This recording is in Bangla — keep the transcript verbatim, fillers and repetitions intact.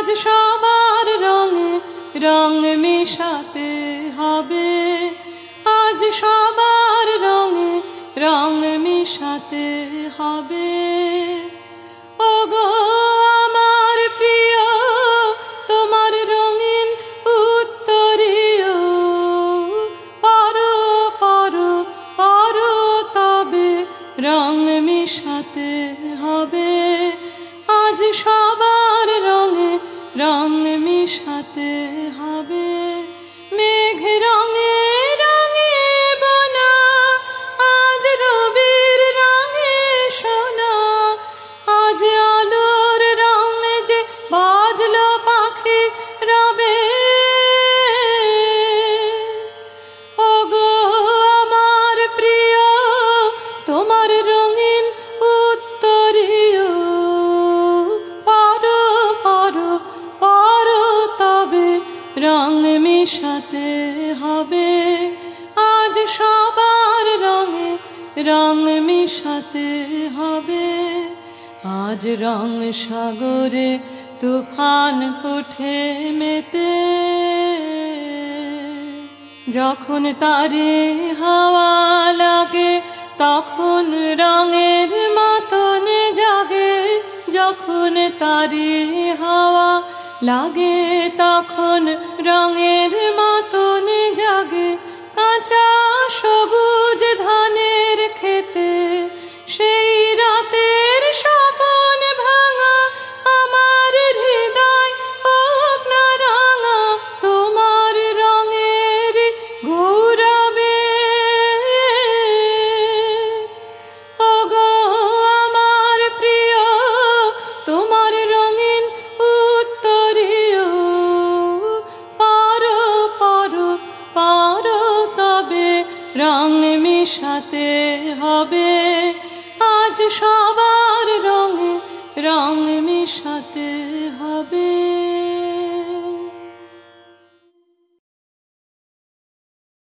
আজ সবার রঙে রং মিশাতে হবে, আজ সবার রঙে রং মিশাতে হবে। ওগো আমার প্রিয় তোমার রঙিন উত্তরীয়, পারো পারো পারো তবে রং মিশাতে হবে, আজ সবার রঙে রং মিশাতে হবে। মেঘ রঙে রঙে বোনা আজ রবির রঙে সোনা, আজ আলোর রঙে যে বাজলো পাখি রবে। ওগো আমার প্রিয় তোমার রঙিন উত্তরীয়, পারো পারো পারো তবে রং মিশাতে হবে, আজ সবার রঙে রং মিশাতে হবে। আজ রং সাগরে তুফান উঠে মেতে, যখন তারে হাওয়া লাগে তখন রঙের মতন জাগে, যখন তারে হাওয়া লাগে তখন রঙের মতন জাগে। কাঁচা সবুজ ধানের খেতে সেই রাতের স্বপন ভাঙা, আমার হৃদয় হোক না রাঙা তোমার রঙের গৌরবে। ওগো আমার প্রিয় তোমার রঙিন উত্তরীয়, পারো পারো পারো তবে রং মিশাতে হবে, আজ সবার রঙে রং মিশাতে হবে।